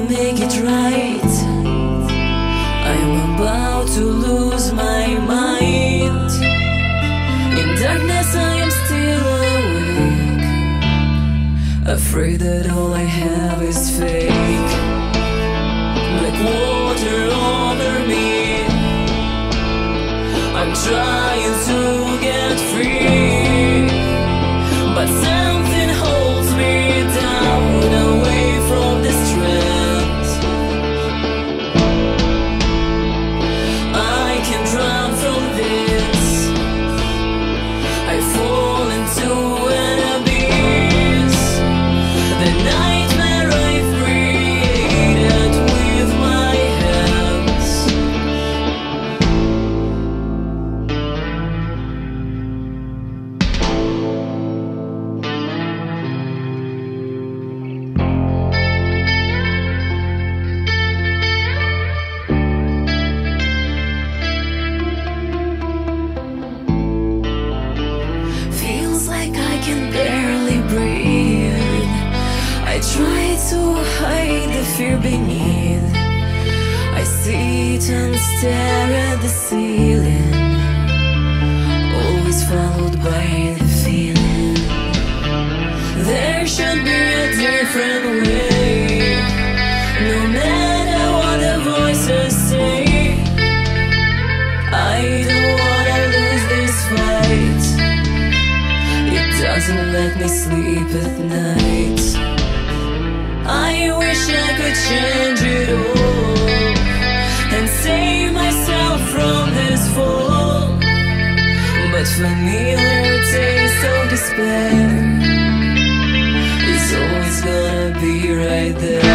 make it right. I'm about to lose my mind. In darkness I am still awake, afraid that all I have is fake. Black water over me, I'm trying to get free, but something holds me down, away from the strand. I can't run from this, I fall into an abyss. The nightmare I've created with my hands. Feels like I can barely breathe. I try to hide the fear beneath. I sit and stare at the ceiling, always followed by the feeling there should be a different way. No matter what the voices say, I don't wanna lose this fight. It doesn't let me sleep at night. I wish I could change it all and save myself from this fall, but familiar taste of despair is always gonna be right there.